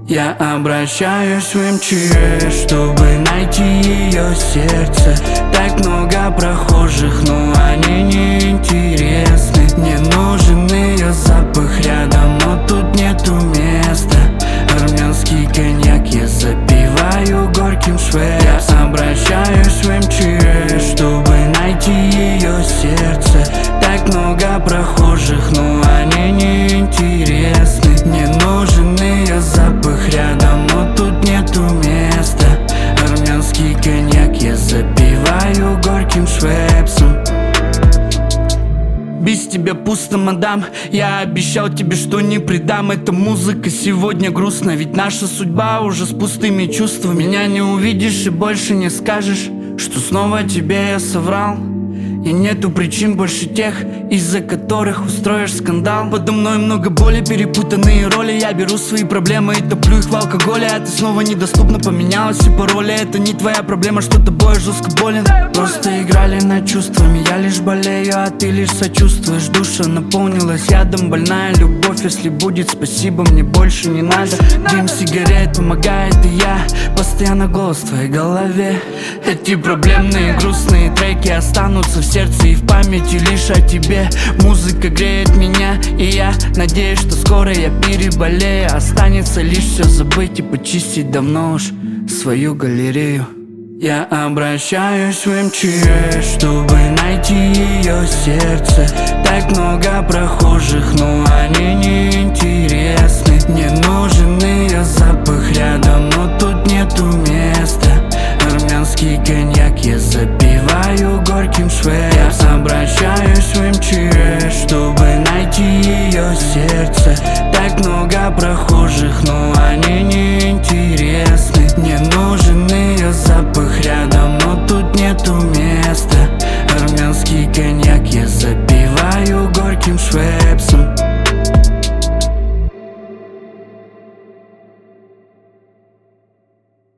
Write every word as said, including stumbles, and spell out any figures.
Я обращаюсь в эм че эс, чтобы найти ее сердце. Так много прохожих, но они не интересны. Мне нужен ее запах рядом, но тут нету места. Армянский коньяк я запиваю горьким швепсом. Я обращаюсь в эм че эс, чтобы найти ее сердце. Так много прохожих, но они не интересны. Мне нужен ее запах рядом, но тут нету места. Армянский коньяк я запиваю горьким швепсом. Без тебя пусто, мадам. Я обещал тебе, что не предам. Эта музыка сегодня грустна, ведь наша судьба уже с пустыми чувствами. Меня не увидишь и больше не скажешь, что снова тебе я соврал. И нету причин больше тех, из-за которых устроишь скандал. Подо мной много боли, перепутанные роли. Я беру свои проблемы и топлю их в алкоголе. А ты снова недоступна, поменялась и пароли. Это не твоя проблема, что тобой жестко болен. Просто играли над чувствами. Я лишь болею, а ты лишь сочувствуешь. Душа наполнилась ядом, больная любовь. Если будет, спасибо, мне больше не надо. Дым сигарет помогает, и я постоянно голос в твоей голове. Эти проблемные грустные треки останутся в сердце и в памяти лишь о тебе. Музыка греет меня, и я надеюсь, что скоро я переболею. Останется лишь все забыть и почистить давно уж свою галерею. Я обращаюсь в эм че эс, чтобы найти ее сердце. Так много прохожих, но они не интересны. Мне